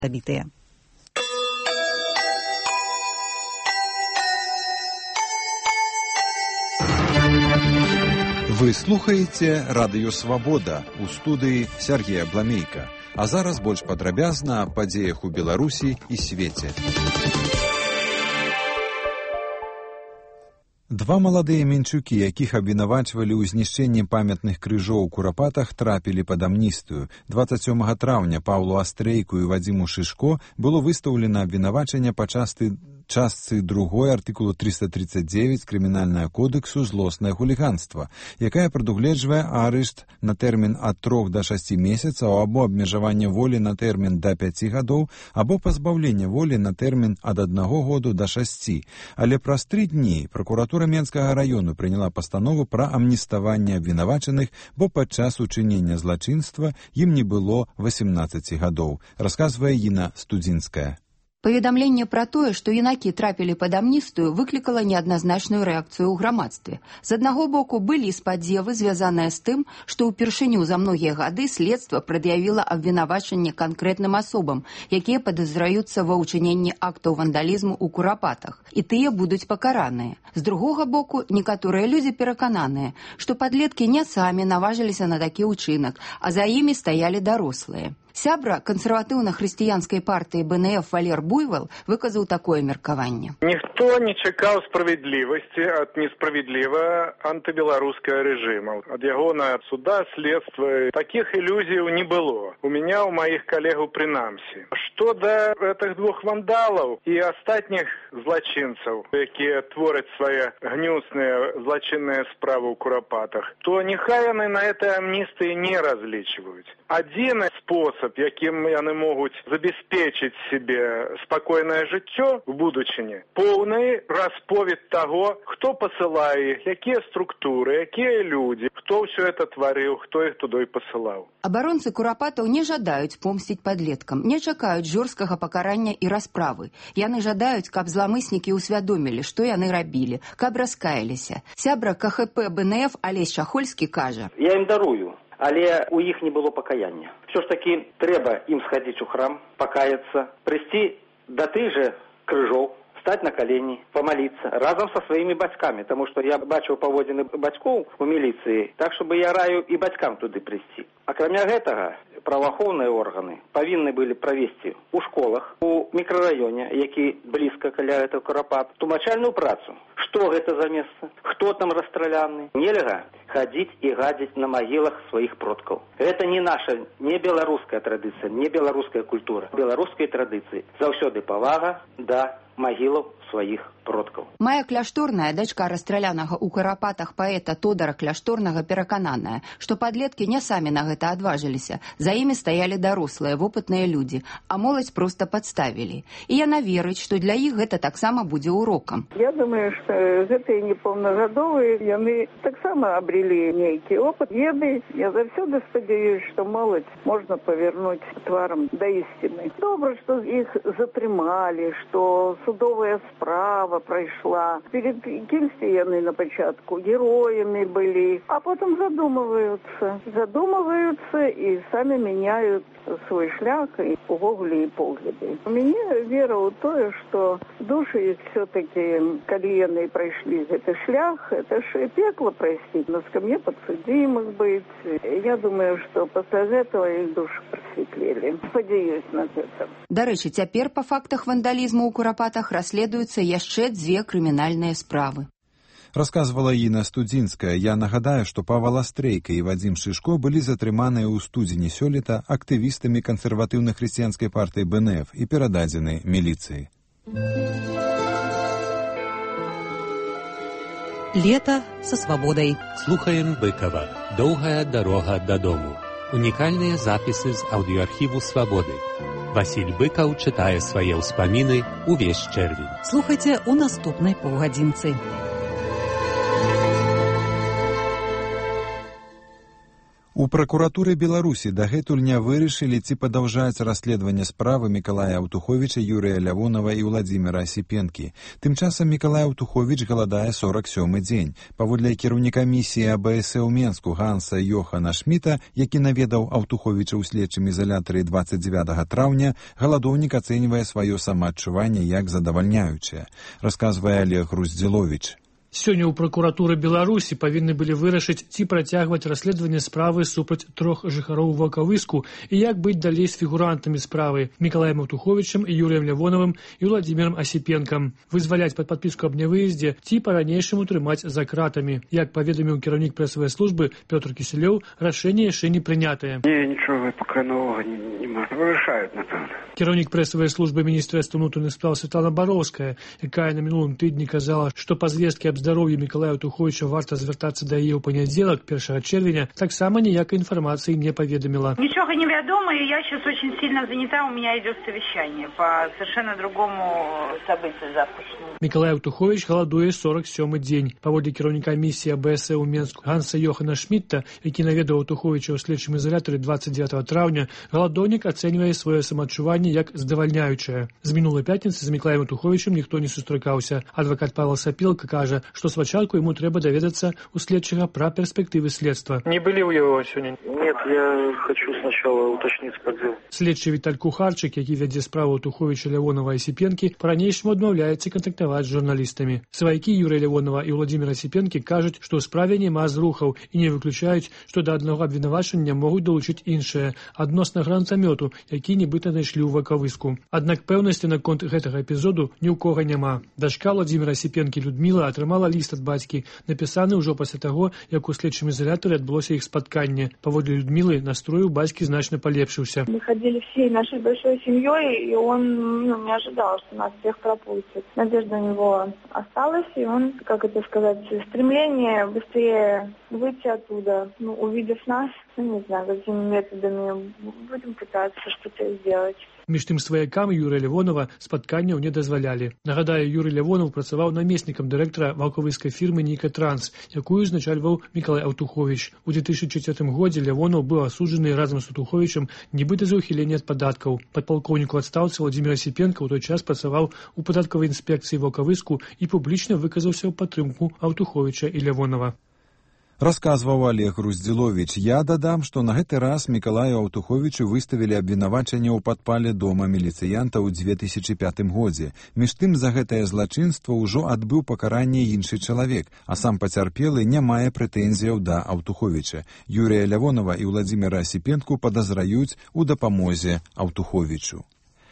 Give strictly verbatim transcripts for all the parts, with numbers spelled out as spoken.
забітыя. Вы слухаеце радыё «Свабода» у студыі Сергея Бламейка. А зараз больш падрабязна аб падзеях у Беларусі і свеце. Два маладыя менчукі, якіх абвінавачвалі ў знішчэнні памятных крыжоў у Курапатах, трапілі пад амністыю. дваццаць сёмага траўня Паўлу Астрейку і Вадзіму Шышко было выстаўлена абвінавачанне па частцы частцы другой артыкулу трыста тридцать девять Крымінальнага кодексу «Злоснае хуліганства», якая прадугледжвае арышт на тэрмін ад трох да шасці месяцаў або абмежаванне волі на тэрмін да пяці гадоў, або пазбаўленне волі на тэрмін ад аднаго году да шасці. Але праз тры дні пракуратура Менскага раёну прыняла пастанову пра амніставанне абвінавачаных, бо падчас учынення злачынства ім не было васемнаццаці гадоў, расказвае Інна Студзінская. Паведамленне пра тое, што юнакі трапілі пад амністыю, выклікала неадназначную рэакцыю ў грамадстве. З аднаго боку, былі спадзевы, звязаныя з тым, што ўпершыню за многія гады следства прад'явіла абвінавачанне канкрэтным асобам, якія падазраюцца ва ўчыненні актаў вандалізму ў Курапатах, і тыя будуць пакараныя. З другога боку, некаторыя людзі перакананыя, што падлеткі не самі наважыліся на такі ўчынак, а за імі стаялі дарослыя. Сябра кансерватыўна-хрысціянскай партыі бэ эн эф Валер Буйвал выказаў такое меркаванне. Ніхто не чакаў справядлівасці ад несправядлівага антыбеларускага рэжыма. Ад яго на суда, следства такіх ілюзіяў не было. У меня, у маіх калегаў прынамсі. Што да гэтых двух вандалаў і астатніх злачынцаў, якія твораць свае гнюсныя злачынныя справы ў Курапатах, то няхай яны на этой амністыі не разлічваюць. Адзіны спосаб, якім яны могуць забяспечыць себе спакойнае жыццё в будучыні, поўны расповед таго, хто пасылае іх, якія структуры, якія людзі, хто ўсё это тварыў, хто іх туды пасылаў. Абаронцы Курапатаў не жадаюць помсціць падлеткам, не чакаюць жорсткага пакарання і расправы. Яны жадаюць, каб зламыснікі ўсвядомілі, што яны рабілі, каб раскаяліся. Сябра ка ха пэ бэ эн эф Алесь Чахольскі кажа: «Я ім дарую, але у іх не было пакаяння. Все ж таки трэба ім схадзіць у храм, пакаяцца, прыйсці да тых жа крыжоў, стаць на калені, памаліцца разам са сваімі бацькамі, таму што я бачыў паводзіны бацькоў у міліцыі, так чтобы я раю і бацькам туды прыйсці. Акрамя гэтага, праваахоўныя органы павінны былі правесці у школах, у мікрараёне, які блізка каля этого Курапат, тлумачальную працу. Што гэта за месца? Хто там расстраляны? Нельга хадзіць і гадзіць на магілах сваіх продкаў. Гэта не наша, не беларуская традыцыя, не беларуская культура. Беларускай традыцыі заўсёды павага да магілаў сваіх продкаў. Мая Кляшторная, дачка расстралянага ў Курапатах паэта Тодара Кляшторнага, перакананая, што падлеткі не самі на гэта адважыліся. За імі стаялі дарослыя, вопытныя людзі, а моладзь проста падставілі. І яна верыць, што для іх гэта таксама будзе урокам. Я думаю, што гэтыя непаўнагадовыя, яны таксама абрелі нейкі опыт. Ведаюць, я заўсёды спадзяюсь, што моладзь можна павярнуць тварам да ісціны. Добра, што іх затрымалі, што судовая справа прайшла. Перед кімсьці яны на пачатку героямі былі, а потым задумываюцца. Задумываюцца і самі мяняюць свой шлях і увогуле і погляды. У мяне вера ў тое, што душы все-таки, калі яны прайшлі гэты шлях, это ж пекла прайсці, на скам'е падсудзімых быць. Я думаю, што пасля гэтага іх душы прасветлелі. Спадзяюсь на гэта. Дарэчы, цяпер па фактах вандалізму ў Курапатах расследуюцца яшчэ дзве крымінальныя справы. Расказвала Інна Студзінская. Я нагадаю, што Павел Астрейка і Вадзім Шышко былі затрыманыя ў студзені сёлета актывістамі кансерватыўна-хрысціянскай партыі бэ эн эф і перададзены міліцыі. Лето са свабодай. Слухаем Быкова. Доўгая дарога дадому. Унікальныя запісы з аўдыёархіву «Свабоды». Васіль Быкаў чытае свае ўспаміны ўвесь чэрвень. Слухайце ў наступнай паўгадзінцы. У пракуратуры Беларусі дагэтуль не вырашылі, ці падаўжаць расследаванне справы Мікалая Аўтуховіча, Юрыя Лявонова і Владзіміра Асіпенкі. Тым часам Мікалай Аўтуховіч галадае сорак сёмы дзень. Паводле кіраўніка місіі А Б С ў Менску Ганса Йохана Шміта, які наведаў Аўтуховіча ў следчым ізалятары дваццаць дзевятага траўня, галадоўнік ацэньвае сваё самаадчуванне як задавальняючае, расказвае Олег Груздзіловіч. Сёння ў пракуратуры Беларусі павінны былі вырашыць, ці працягваць расследаванне справы супраць трох жыхароў Волковыску і як быць далей з фігурантамі справы Мікалаем Аўтуховічам і Юрыем Лявоновым і Владзімірам Асіпенкам. Вызваляць пад падпіску аб нявыездзе ці па-ранейшаму трымаць за кратамі. Як паведаміў кіраўнік прэсавай службы Пётр Кісялёў, рашэнне яшчэ не прынятае. Не, нічога пакуль новага няма. Вырашаюць, напэўна. Кіраўнік прэсавай службы Міністэрства ўнутраных спраў Святлана Бароўская, якая на мінулым тыдні казала, што па звесткі аб здароўі Мікалая Аўтуховіча варта звяртацца да яе ў панядзелак, першага чэрвеня, таксама ніякай інфармацыі не паведаміла. Ничего не ведомо, и я сейчас очень сильно занята, у меня идет совещание по совершенно другому событию завтрашнему. Мікалай Аўтуховіч галадуе сорак сёмы дзень. Паводле кіраўніка місіі А Б С ў Менску Ганса Йохана Шмітта, які наведаў Аўтуховіча ў следчым ізалятары дваццаць дзевятага траўня, галадоўнік ацэньвае сваё самаадчуванне як здавальняючае. З мінулай пятніцы з Мікалаем Аўтуховічам ніхто не сустракаўся. Адвакат Павел Сапілка кажа, што спачатку ему трэба даведацца у следчага пра перспектывы следства. Не былі ў яго сёння? Нет, я хочу сначала уточнить подзел. Следчы Віталь Кухарчык, які вядзе справу Аўтуховіча, Лявонова і Асіпенкі, па-ранейшаму адмаўляецца кантактаваць з журналістамі. Сваякі Юрыя Лявонова і Владзіміра Асіпенкі кажуць, што ў справе няма зрухаў і не выключаюць, што да аднаго абвінавачання могуць далучыць іншае, адносна гранатамёту, які нібыта знайшлі ў Волковыску. Аднак пэўнасці наконт гэтага эпізоду ні ў кога няма. Дачка Владзіміра Асіпенкі Людміла атрымала ліст ад бацькі, напісаны ўжо пасля таго, як у следчым ізалятары адбылося іх спатканне. Паводле Людмілы настрой у бацькі значна полепшился. Мы ходили всей нашей большой семьей, и он ну, не ожидал, что нас всех пропустят. Надежда у него осталась, и он, как это сказать, стремление быстрее выйти оттуда, ну, увидев нас, ну, не знаю, какими методами будем пытаться что-то сделать. Між тым сваякам Юрыя Лявонова спатканняў не дазвалялі. Нагадаю, Юрый Лявонов працаваў намеснікам дырэктара волковыскай фірмы «Нейкатранс», якую узначальваў Мікалай Аўтуховіч. У две тысячи четвёртым годзе Лявонов быў асуджаны разам з Аўтуховічам нібыта за ўхіленне ад падаткаў. Падпалкоўнік у адстаўцы Владзімір Асіпенка ў той час працаваў у падаткавай інспекцыі Волковыску і публічна выказаўся ў падтрымку Аўтуховіча і Лявонова. Расказваў Олег Груздзіловіч. Я дадам, што на гэты раз Мікалаю Аўтуховічу выставілі абвінавачанне ў падпале дома міліцыянта ў две тысячи пятым годзе. Між тым, за гэтае злачынства ўжо адбыў пакаранне іншы чалавек, а сам пацярпелы не мае прэтэнзіяў да Аўтуховіча. Юрыя Лявонова і Владзіміра Асіпенку падазраюць у дапамозе Аўтуховічу.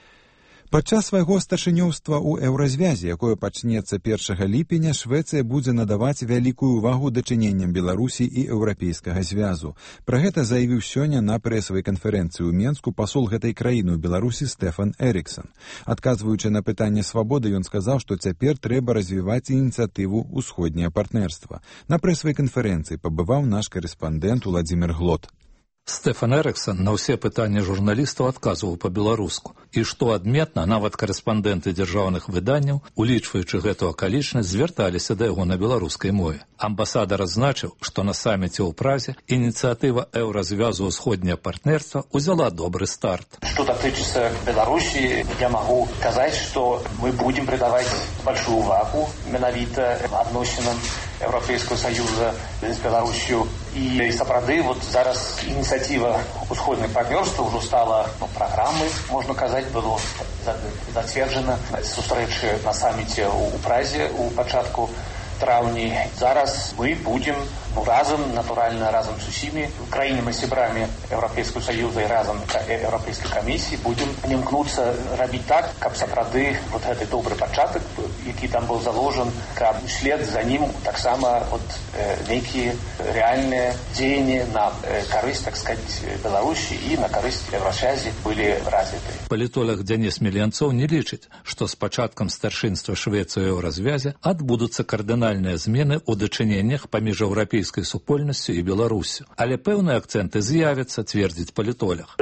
Падчас свайго старшынёўства ў еўразвязе, якое пачнецца першага ліпеня, Швецыя будзе надаваць вялікую ўвагу дачыненням Беларусі і Еўрапейскага звязу. Пра гэта заявіў сёння на прэсавай канферэнцыі ў Менску пасол гэтай краіны ў Беларусі Стэфан Эріксон. Адказваючы на пытанне свабоды, ён сказаў, што цяпер трэба развіваць ініцыятыву ўсходняе партнерства. На прэсавай канферэнцыі пабываў наш карэспандэнт Владзімір Глот. Стэфан Эріксон на ўсе пытанні журналістаў адказваў па-беларуску. І што адметна, нават карэспандэнты дзяржаўных выданняў, улічваючы гэту акалічнасць, звярталіся да яго на беларускай мове. Амбасадар адзначыў, што на саміце ў Празе ініцыятыва еўразвязу ўсходняе партнерства ўзяла добры старт. Что дотычется Беларуси, я могу сказать, что мы будем придавать большую увагу менавіта адносінам Европейского Союза с Беларусью. И сапраўды, вот зараз инициатива усходного партнерства уже стала ну, программой, можно сказать, было затверджено сустрэчы на саммите у Празе у пачатку траўні. Зараз мы будем ну, разом, натурально разом с усімі краінамі сябрамі Европейского Союза и разом Европейской комиссии будем імкнуцца рабіць так, каб сапраўды вот гэты добрый пачатак, які там был заложен, каб вслед за ним таксама вот э, нейкія реальные дзеянні на э, карысць, так сказать, Беларусі и на карысць Еўрасвязі былі развіты. Палітолог Дзяніс Меленцоў не лічыць, што з пачаткам старшынства Швецыі ў Еўразвязе адбудуцца кардынальныя змены ў дачыненнях паміж еўрапейскай супольнасцю і Беларусю. Але пэўныя акцэнты з'явяцца, цвердзіць палітолог. Я чаще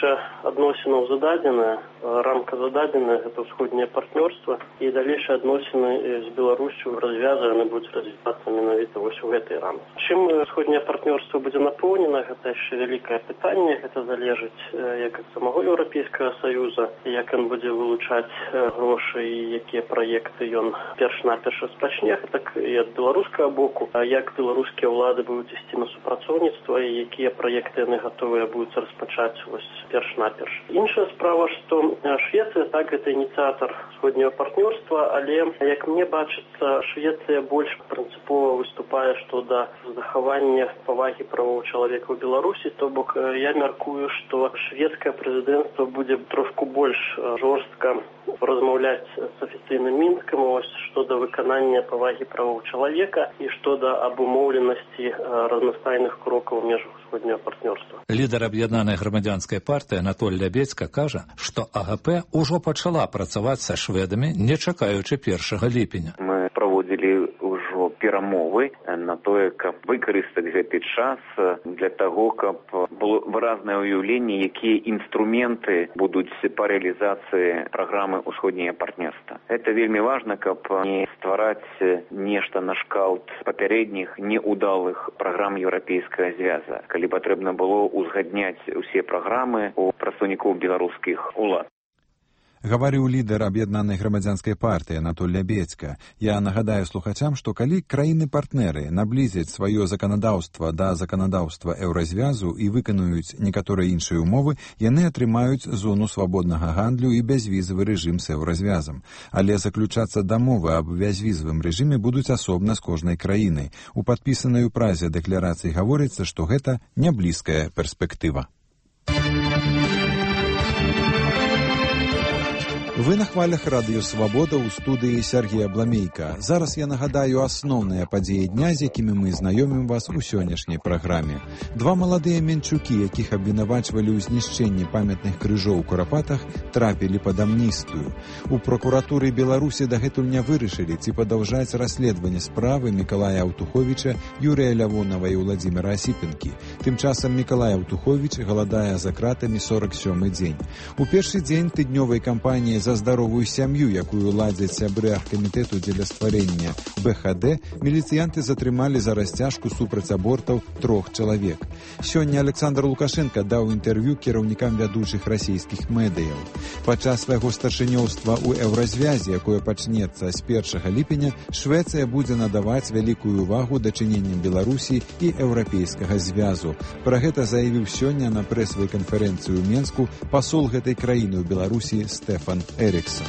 становішча адносінаў зададзеная, рамка зададзеная, гэта ўсходняе партнёрства, і далейшыя адносіны з Беларусью развязаны будуць развівацца менавіта вось у гэтай рамцы. Чым усходняе партнёрства будзе напоўнена, гэта яшчэ вялікае пытанне, гэта залежыць як ад самого Еўрапейскага Саюза, як ён будзе вылучаць грошы і якія праекты ён перш-наперш распачне, так і ад беларускага боку, як беларускія ўлады будуць ісці на супрацоўніцтва і якія праекты яны гатовыя будуць распачаць вось перш-наперш. Іншая справа, што Швецыя так гэта ініцыятар усходняга партнёрства, але як мне бачыцца, Швецыя больш прынцыпова выступае што да захавання павагі правоў чалавека ў Беларусі, то бок я мяркую, што шведскае прэзідэнцтва будзе трошку больш жорстка размаўляць з афіцыйным Мінскам ось што да выканання павагі правоў чалавека і што да абумоўленасці разнастайных крокаў у межах усходняга партнёрства. Лідар аб'яднанай грамадзянскай партыі Анатоль Лябедзька кажа, што АГП ужо пачала працаваць са шведамі, не чакаючы першага ліпеня. Мы праводзілі ўжо перамовы на тое, каб выкарыстаць гэты час для таго, каб было выразнае ўяўленне, якія інструменты будуць па рэалізацыі праграмы ўсходняга партнёрства. Это вельмі важна, каб не ствараць нешта на шкалт папярэдніх неудалых праграм еўрапейскага звяза, калі патрэбна было узгадняць усе праграмы у прадстаўнікоў беларускіх улад. Гаварыў лідар аб'яднанай грамадзянскай партыі Анатоль Лябедзька. Я нагадаю слухачам, што калі краіны-партнеры наблізяць сваё заканадаўства да заканадаўства еўразвязу і выканаюць некаторыя іншыя умовы, яны атрымаюць зону свабоднага гандлю і бязвізавы рэжым з еўразвязам. Але заключацца дамовы аб бязвізавым рэжыме будуць асобна з кожнай краінай. У падпісанай у Празе дэкларацыі гаворыцца, што гэта няблізкая перспектыва. Вы на хвалях радыё «Свабода» ў студыі Сергія Бламейка. Зараз я нагадаю асноўныя падзеі дня, з якімі мы знаёмім вас у сённяшняй праграме. Два маладыя менчукі, якіх абвінавачвалі ў знішчэнні памятных крыжоў у Курапатах, трапілі пад амністыю. У прокуратуры Беларусі дагэтуль не вырашылі, ці падаўжаць расследаванне справы Мікалая Аўтуховіча, Юрыя Лявонава і Владзіміра Асіпенкі. Тым часам Мікалай Аўтуховіч галадае за кратамі сорак сёмы дзень. У першы дзень тыднёвай кампаніі за здаровую сям'ю, якую ладзяць сябры аргкамітэту дзеля стварэння бэ ха дэ, міліцыянты затрымалі за расцяжку супраць абортаў трох чалавек. Сёння Александр Лукашенко даў інтэрв'ю кіраўнікам вядучых расійскіх медыяў. Падчас свайго старшынёўства ў еўразвязе, якое пачнецца з першага ліпеня, Швецыя будзе надаваць вялікую увагу дачыненням Беларусі і еўрапейскага звязу. Пра гэта заявіў сёння на прэсавай канферэнцыі ў Менску пасол гэтай краіны ў Беларусі Стэфан Эриксон.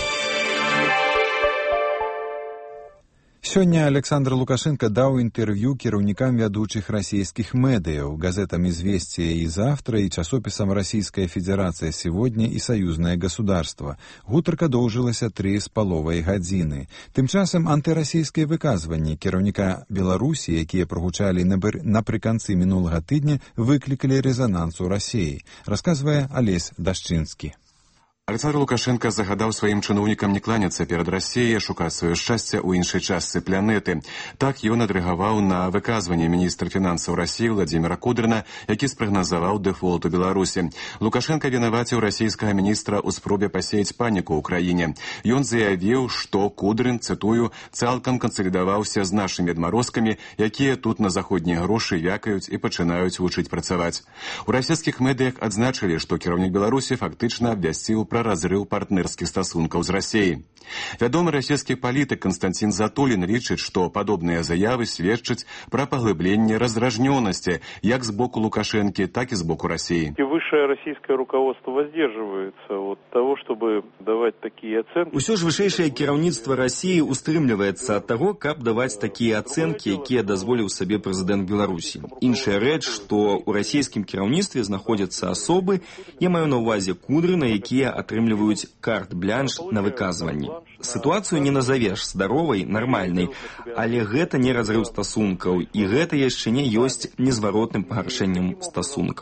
Сёння Александр Лукашенко даў інтэрв'ю кіраўнікам вядучых расійскіх медыяў, газетам «Известия» і «Завтра» і часопісам «Российская Федерация сегодня» і «Союзное государство». Гутарка доўжылася тры з паловай гадзіны. Тым часам антырасійскія выказванні кіраўніка Беларусі, якія прагучалі напрыканцы мінулага тыдня, выклікалі рэзананс у Расіі, расказвае Алесь Дашчынскі. Александр Лукашенко загадаў сваім чыноўнікам не кланяцца перад Расіяй, шукаць сваё шчасце ў іншай частцы планеты. Так ён адрэагаваў на выказванне міністра фінансаў Расіі Владзіміра Кудрына, які спрагназаваў дэфолт у Беларусі. Лукашенко вінаваціў расійскага міністра ў спробе пасеяць паніку ў краіне. Ён заявіў, што Кудрын, цытую, цалкам кансалідаваўся з нашымі адмарозкамі, якія тут на заходнія грошы вякаюць і пачынаюць вучыць працаваць. У расійскіх медыях адзначылі, што кіраўнік Беларусі фактычна абвясціў пра разрыў партнерскіх стасункаў з Расіяй. Вядомы расійскі палітык Константин Затулин лічыць, што падобныя заявы сведчаць пра паглыбленне раздражнёнасці як з боку Лукашэнкі, так і з боку Расіі. И высшее российское руководство воздерживается от того, чтобы давать такие оценки. Усё ж вышэйшае кіраўніцтва Расіі устрымліваецца ад таго, каб даваць такія ацэнкі, якія дазволіў сабе прэзідэнт Беларусі. Іншая рэч, што ў расійскім кіраўніцтве знаходзяцца асобы, я маю на ўвазе Кудрына, якія атрымліваюць карт-блянш на выказванні. Сітуацыю не назавеш здаровай, нармальнай, але гэта не разрыў стасункаў, і гэта яшчэ не ёсць незваротным пагаршэннем стасункаў.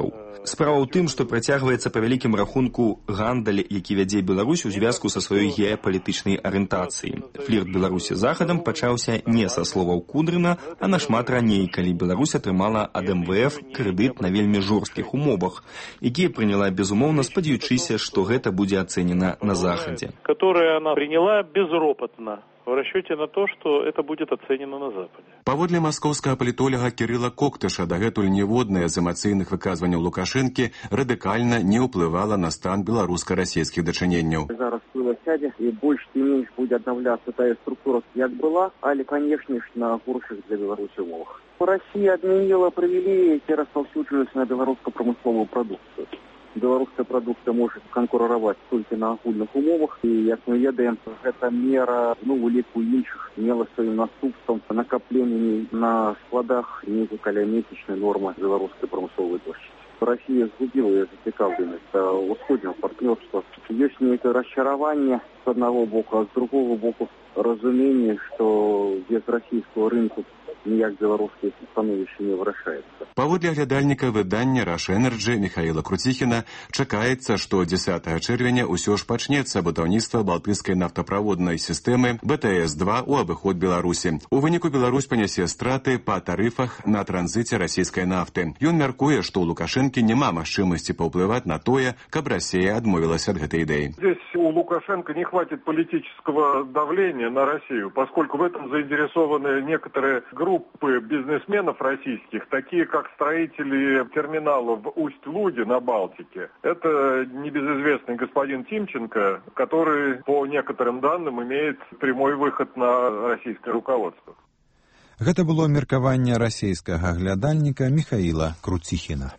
Справа ў тым, што працягваецца па вялікім рахунку гандаль, які вядзе Беларусь у звязку са сваёй геапалітычнай арыентацыяй. Флірт Беларусі з Захадам пачаўся не са словаў Кудрына, а нашмат раней, калі Беларусь атрымала ад эм вэ эф крэдыт на вельмі жорсткіх умовах, якія прыняла безумоўна, спадзяючыся, што гэта будзе ацэнена на Захадзе. Которые она приняла безропотно, в расчете на то, что это будет оценено на Западе. Паводле маскоўскага палітолага Кірыла Коктыша, дагэтуль ніводнае з эмацыйных выказванняў Лукашэнкі радыкальна не ўплывала на стан беларуска-расійскіх дачыненняў. Зараз пыла сядзе, і больш ці менш будзе аднаўляцца тая структура, як была, але, канешне ж, на горшых для Беларусі умовах. Россия отменила привилегии, распаўсюджваюцца на беларуска-прамысловую прадукцыю. Беларуская прадукцыя можа канкурировать толькі на агульных умовах, і, як мы ведаем, гэта мера, ну, у ліку іншых мела сваім наступствам накапленнямі на складах нейкай каляметычнай нормы беларускай прамысловай плошчы. Россия згубила ее зацікаўленасць да ўсходняга партнёрства. Ёсць нейкае расчараванне з аднаго боку, а з другого боку разуменне, што без расійскага рынку ніяк беларускае становішча не вырашаецца. Паводле глядальніка выдання «Раш Энерджі» Михаила Круціхіна чакаецца, што дзесятага чэрвеня ўсё ж пачнецца будаўніцтва балтыйскай нафтаправоднай сістэмы бэ тэ эс два ў абыход Беларусі. У выніку Беларусь панясе страты па тарыфах на транзіце расійскай нафты. Ён мяркуе, што ў Лукашэнкі няма магчымасці паўплываць на тое, каб Россия адмовілася ад гэтай ідэі. Здесь у Лукашенко не хватит политического давления на Россию, поскольку в этом заинтересованы некоторые группы бизнесменов российских, такие как строители терминала в Усть-Луге на Балтике. Это небезызвестный господин Тимченко, который, по некоторым данным, имеет прямой выход на российское руководство. Гэта было меркаванне расійскага глядальніка Михаила Круціхіна.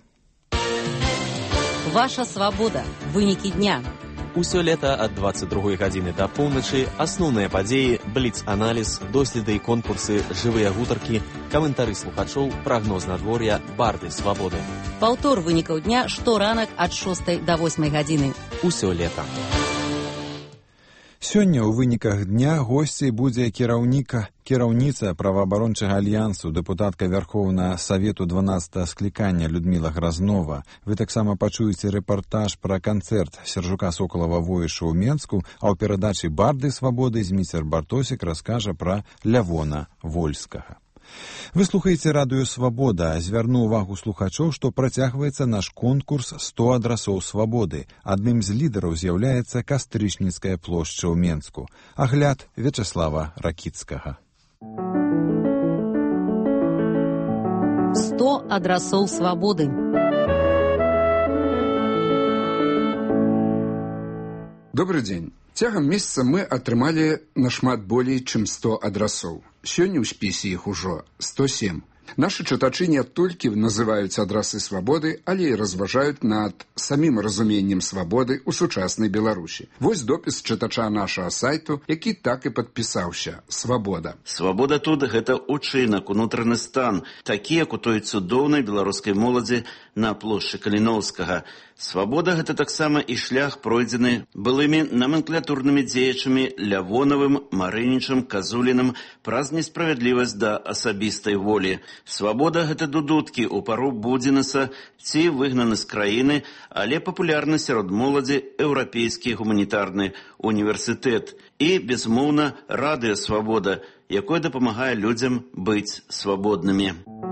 Ваша свабода. Вынікі дня. Усё лета ад дваццаць другой гадзіны да поўначы асноўныя падзеі, бліц-аналіз, доследы і конкурсы, жывыя гутаркі, каментары слухачоў, прагноз надвор'я, барды свабоды. Паўтор вынікаў дня шторанак ад шостай да восьмай гадзіны. Усё лета. Сёння ў выніках дня госцей будзе кіраўніка, кіраўніца праваабарончага альянсу, дэпутатка Вярхоўнага Савету дванаццатага склікання Людміла Гразнова. Вы таксама пачуеце рэпартаж пра канцэрт Сяржука Сокалава-Воіша ў Менску, а ў перадачы «Барды свабоды» Зміцер Бартосік раскажа пра Лявона Вольскага. Вы слухаеце радыё «Свабода». Звярну ўвагу слухачоў, што працягваецца наш конкурс «сто адрасоў свабоды». Адным з лідараў з'яўляецца Кастрычніцкая плошча ў Менску. Агляд Вячаслава Ракіцкага. сто адрасоў свабоды. Добрый дзень. Цягам месяца мы атрымалі нашмат болей, чым сто адрасоў. Сёння ў спісе іх ужо сто сем. Нашы чытачы не толькі называюць адрасы свабоды, але і разважаюць над самім разуменнем свабоды ў сучаснай Беларусі. Вось допіс чытача нашага сайту, які так і падпісаўся. Свабода. Свабода тут – гэта учынак, унутраны стан, такі, як у той цудоўнай беларускай моладзі на плошчы Каліноўскага. Свабода – гэта таксама і шлях, пройдзены былымі номенклатурнымі дзеячамі Лявонавым, Марынічам, Казуліным праз несправядлівасць да асабістай волі. Свабода – гэта дудуткі ў пару Будзінаса ці выгнаны з краіны, але папулярны сярод моладзі Еўрапейскі гуманітарны універсітэт і, безумоўна, радыё «Свабода», якое дапамагае людзям быць свабоднымі.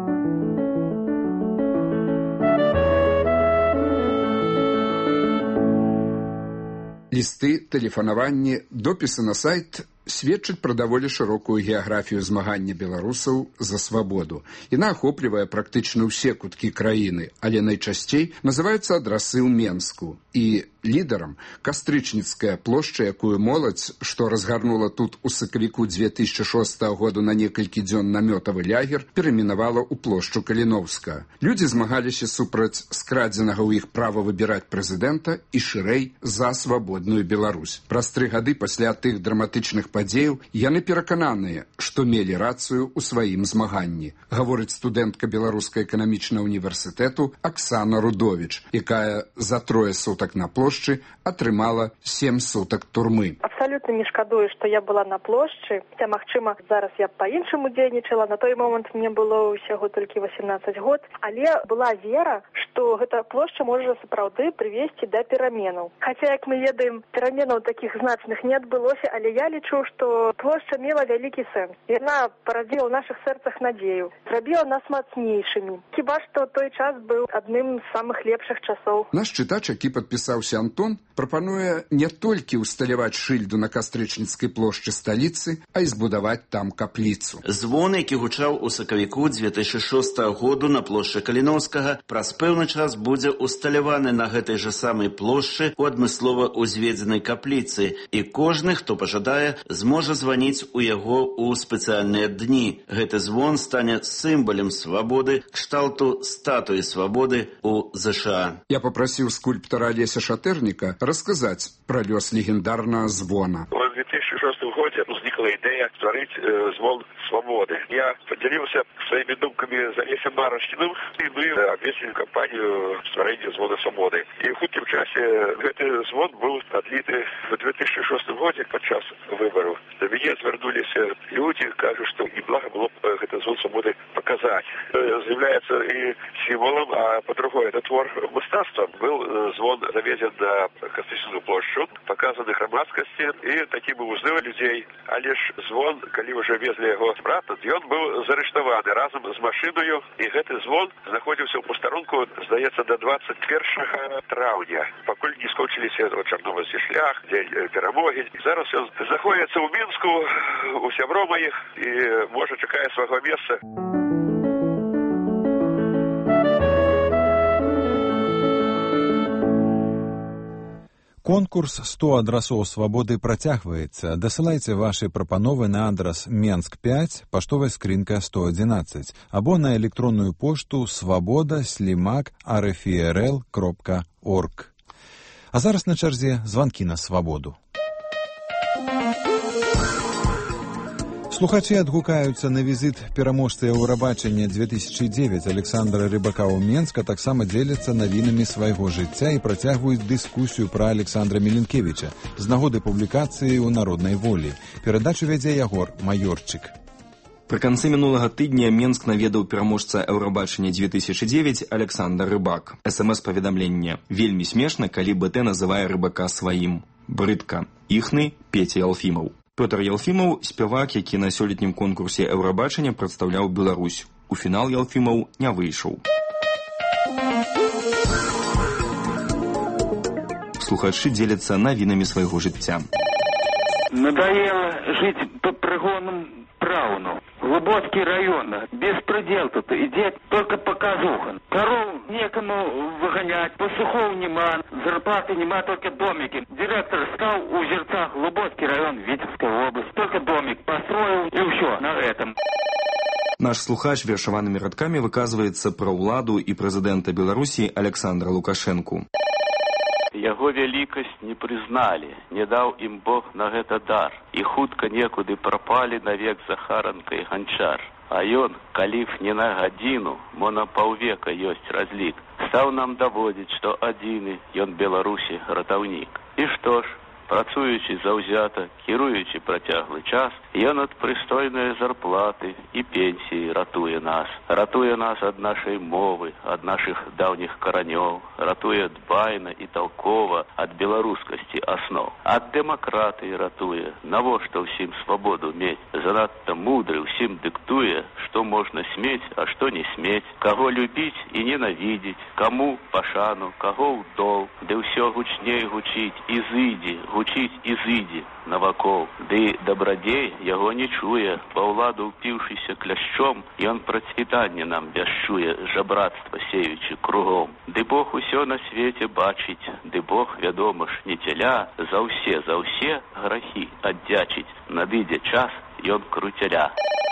Лісты, тэлефанаванні, допісы на сайт сведчаць пра даволі шырокую геаграфію змагання беларусаў за свабоду. Яна ахоплівае практычна ўсе куткі краіны, але найчасцей называюцца адрасы ў Менску. І лідарам Кастрычніцкая плошча, якую моладзь, што разгарнула тут у сакавіку дзве тысячы шостага году на некалькі дзён намётавы лягер, перайменавала ў плошчу Каліноўскага. Людзі змагаліся супраць скрадзенага ў іх права выбіраць прэзідэнта і шырэй за свабодную Беларусь. Праз тры гады пасля тых драматычных падзеяў яны перакананыя, што мелі рацыю ў сваім змаганні, гаворыць студэнтка Беларускага эканамічнага універсітэту Аксана Рудовіч, якая за трое сутак на плошчы атрымала сем сутак турмы. Абсолютно абсолютно не шкадую, что я была на площади. Хотя, магчыма, зараз я по-іншаму дзейнічала. На той момент мне было ўсяго толькі восемнадцать год. Але была вера, что эта площадь может сапраўды привести до пераменаў. Хотя, як мы ведаем, пераменаў таких значных не адбылося, але я лічу, что площадь мела вялікі сэнс. Яна парадзіла ў наших сэрцах надзею, зрабіла нас мацнейшымі. Хіба што той час быў адным з самых лепшых часоў. Наш чытач, які падпісаўся Антон, прапануе не толькі ўсталяваць шыльду на Кастрычніцкай плошчы сталіцы, а і збудаваць там капліцу. Звон, які гучаў у сакавіку дзве тысячы шостага году на плошчы Каліноўскага, праз пэўны час будзе усталяваны на гэтай жа самай плошчы у адмыслова ўзведзенай капліцы, і кожны, хто пажадае, зможа званіць у яго ў спецыяльныя дні. Гэты звон стане сімвалам свабоды, кшталту статуі свабоды ў ЗША. Я попросил скульптора Олеся Шатэрніка рассказать про лёс легендарного звона. В две тысячи шестом году возникла идея створить э, звон свободы. Я поделился своими думками с Олесем Марочкиным, и мы обвесили кампанию створения звона свободы. И в хуткім часе этот звон был отлит в две тысячи шестом году под час выборов. До меня звернулись люди, кажут, что неплохо было бы этот звон свободы показать. Является и символом, а по-другому это твор мистецтва. Был звон завезен на Кастрычніцкую площадь, показаны громадскости, и таким узнали людей. А лишь звон, когда уже везли его обратно, он был заарештованы разом с машиною, и этот звон находился в постарунку, здається, до двадцять першого травня, покуль не скончились Чорнобильський шлях, день перемоги. Зараз він знаходиться у Мінську, у сябро моїх, і може чекає свого місця. Конкурс сто адрасоў свабоды працягваецца. Дасылайце вашы прапановы на адрас Менск пять, паштовая скрынка сто одиннадцать, або на электронную пошту свабода слімак арфірл кропка орг. А зараз на чарзе званкі на свабоду. Слухачы адгукаюцца на візіт пераможцы Еўрабачання две тысячи девять Александра Рыбака ў Менск, а таксама дзеляцца навінамі свайго жыцця і працягваюць дыскусію пра Александра Міленкевіча з нагоды публікацыі ў народнай волі. Перадачу вядзе Ягор Маёрчык. Пры канцы мінулага тыдня Менск наведаў пераможца Еўрабачання две тысячи девять Александр Рыбак. эс эм эс-паведамленне. Вельмі смешна, калі БТ называе Рыбака сваім. Брыдка. Іхны Петя Ялфімаў. Пётр Ялфімаў – спявак, які на сёлетнім конкурсе Еўрабачання прадстаўляў Беларусь. У фінал Ялфімаў не выйшаў. Слухачы дзеляцца навінамі свайго жыцця. Надоело жить по пригонам Брауну. Глубокий район. Беспредел тут идет, только показуха. Коров некому выгонять, пастухов нема, зарплаты нема, только домики. Директор сказал, у Озерца глубокий район, Витебская область. Только домик построил, и все на этом. Наш слухач вершаванымі радкамі выказваецца пра ўладу і прэзідэнта Беларусі Александра Лукашэнку. Яго вялікасць не прызналі, не даў ім Бог на гэта дар, і хутка некуды прапалі навек Захаранка і Ганчар. А ён, каліф не на гадзіну, мо на паўвека ёсць разлік, стаў нам даводзіць, што адзіны ён Беларусі ратаўнік. І што ж, працуючы заўзята, кіруючы працяглы час, ён ад прыстойнай зарплаты і пенсіі ратуе нас. Ратуе нас ад нашай мовы, ад нашых даўніх каранёў, ратуе дбайна і талкова ад беларускасці аснов. Ад дэмакратыі ратуе, навошта ўсім свабоду мець. Занадта мудры ўсім дыктуе, што можна смець, а што не смець, каго любіць і ненавідзець, каму пашану, каго ў дол, ды ўсё гучней гучыць, і зыдзі, гучыць і зыдзі навакол. Ды дабрадзей яго не чуе, па ўладу ўпіўшыся кляшчом, ён працвітанне нам вяшчуе, жабрацтва сеючы кругом. Ды Бог усё на свеце бачыць, ды Бог, вядома ж, не цяля, за ўсе, за ўсе грахі аддзячыць. Надыдзе час, ён круцяля.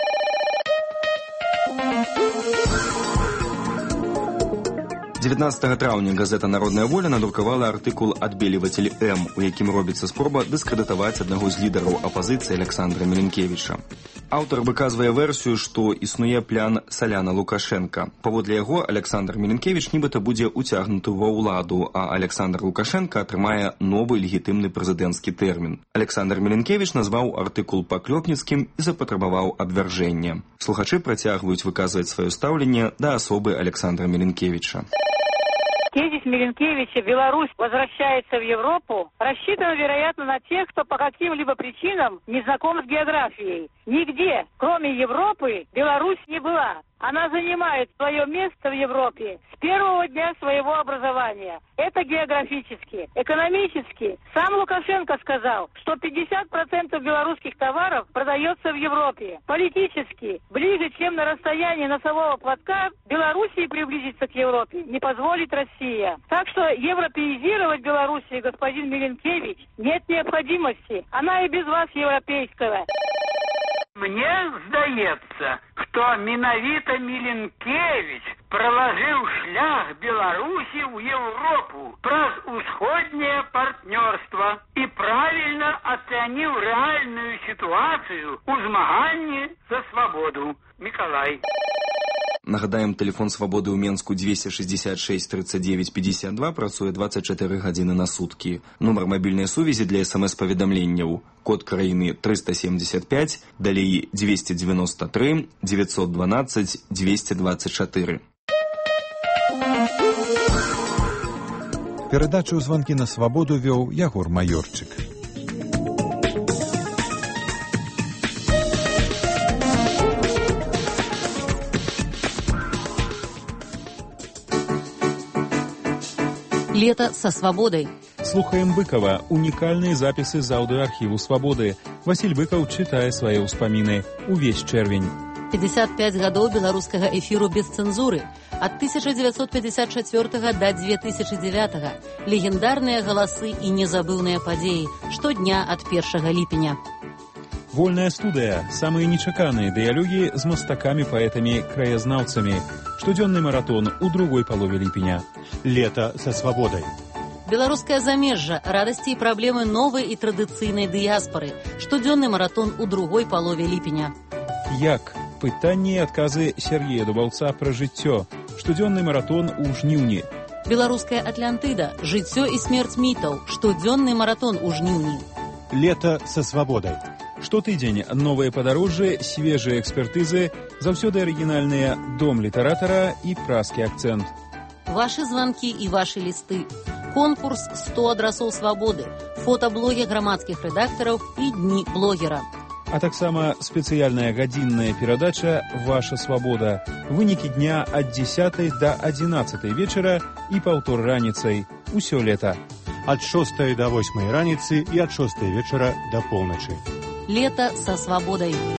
дзевятнаццатага траўня газета «Народная воля» надрукавала артыкул «Адбеліватель М», у якім робіцца спроба дыскрэдытаваць аднаго з лідараў апазіцыі Александра Міленкевіча. Аўтар выказвае версію, што існуе план Саляна Лукашенка. Паводле яго, Александр Міленкевіч нібыта будзе уцягнуты ва ўладу, а Александр Лукашенко атрымае новы легітымны прэзідэнцкі тэрмін. Александр Міленкевіч назваў артыкул паклёпніцкім і запатрабаваў абвяржэння. Слухачы працягваюць выказваць сваё стаўленне да асобы Александра Міленкевіча. Тезис Миленкевича «Беларусь возвращается в Европу» рассчитан, вероятно, на тех, кто по каким-либо причинам не знаком с географией. Нигде, кроме Европы, Беларусь не была. Она занимает свое место в Европе с первого дня своего образования. Это географически. Экономически. Сам Лукашенко сказал, что пятьдесят процентов белорусских товаров продается в Европе. Политически. Ближе, чем на расстоянии носового платка, Белоруссии приблизиться к Европе не позволит Россия. Так что европеизировать Белоруссию, господин Миленкевич, нет необходимости. Она и без вас европейская. Мне здаецца, што менавіта Міленкевіч праложыў шлях Беларусі ў Европу праз усходняе партнёрства і правільна ацаніў рэальную сітуацыю ў змаганні за свабоду. Миколай. Нагадаем, телефон свободы ў Менску двести шестьдесят шесть тридцать девять пятьдесят два працуе двадцать четыре гадзіны на суткі. Нумар мабільнай сувязі для смс-паведамленняў. Код краіны триста семьдесят пять, далей двести девяносто три девятьсот двенадцать двести двадцать четыре. Перадачу «Звонки на свободу» вёў Ягор Майорчык. Лето со свободой. Слухаем Быкова. Уникальные записи з аудиоархиву «Свободы». Василь Быков читае свои ўспаміны. Увесь чэрвень. пятьдесят пять гадоў беларускага эфіру без цэнзуры. От тысяча девятьсот пятьдесят четвёртого до две тысячи девятого. Легендарные галасы и незабыўныя падзеі. Штодня от первого ліпеня. Вольная студыя. Самые нечаканные диалоги с мастаками-поэтами, краязнаўцамі. Штодзённый маратон у другой полове ліпеня. Лето со свободой. Белорусское замежжа. Радости и проблемы новой и традыцыйнай дыяспоры. Штодзённый маратон у другой полове ліпеня. Як? Пытанні і адказы Сергея Дубаўца пра жыццё. Штодзённый маратон у жніўні. Беларуская Атлантыда. Жыццё і смерць мітаў. Штодзённый маратон у жніўні. Лето со свободой. Штотыдзень новыя падарожжы, свежыя экспертызы, заўсёды арыгінальныя дом літаратара і празкі акцэнт. Ваши звонки и ваши листы. Конкурс сто адрасоў свободы. Фотоблоги грамадскіх рэдактараў і дні блогера. А таксама спецыяльная гадзінная перадача «Ваша свобода». Вынікі дня ад дзесятай да адзінаццатай вечара і паўтор раніцай. Усё лета. Ад шостай да восьмай раніцы і ад шостай вечара да поўначы. Лето со свободой.